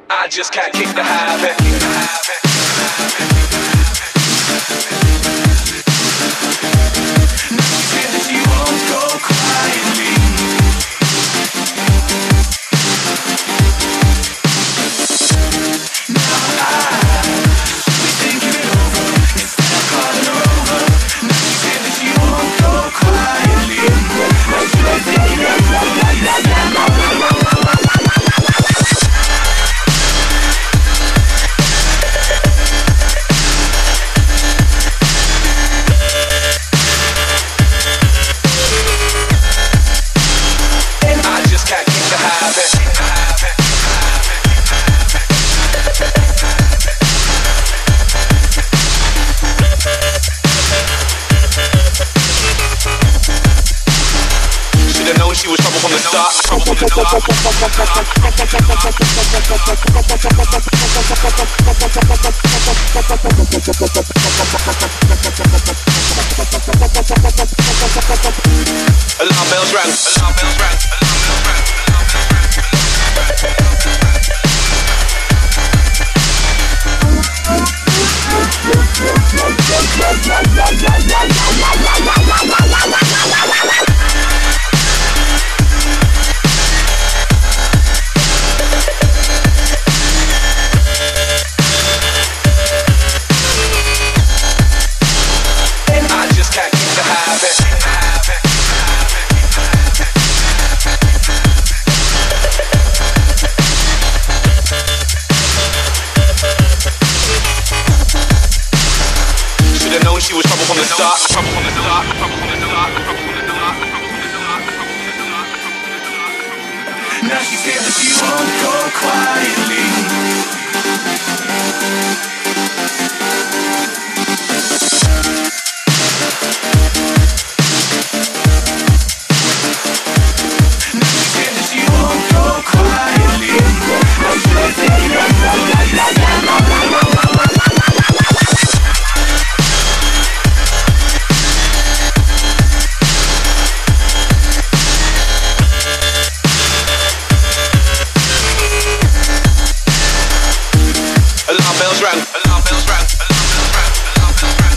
I just can't kick the habit. Now you say that you won't go quietly. Now we're thinking it over instead of calling her over. Now you say that you won't go quietly. Now you're thinking it over instead of calling her over. She was trouble from the start. Alarm bells rang. Alarm bells rang. She was trouble from the start. Trouble from the start. Trouble from the start. Trouble from the start. Now she said that she won't go quietly. Now she said that she won't go quietly. Now she said that she won't go quietly. Alarm bells rang. Alarm bells rang. Alarm bells rang.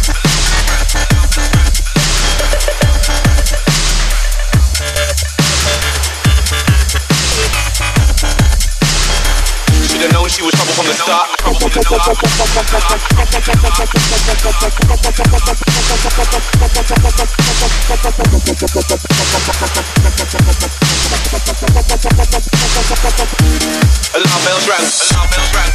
Should've known she was trouble from the start. Trouble from the start. Alarm bells rang. Alarm bells rang.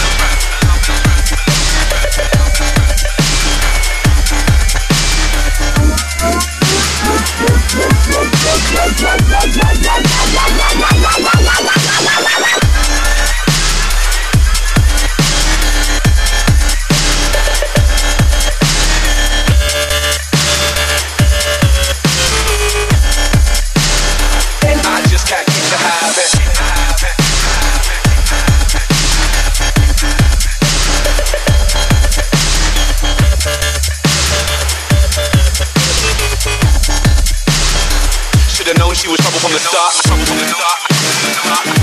I just can't keep the habit. Should've known she was trouble from the start. Trouble from the start.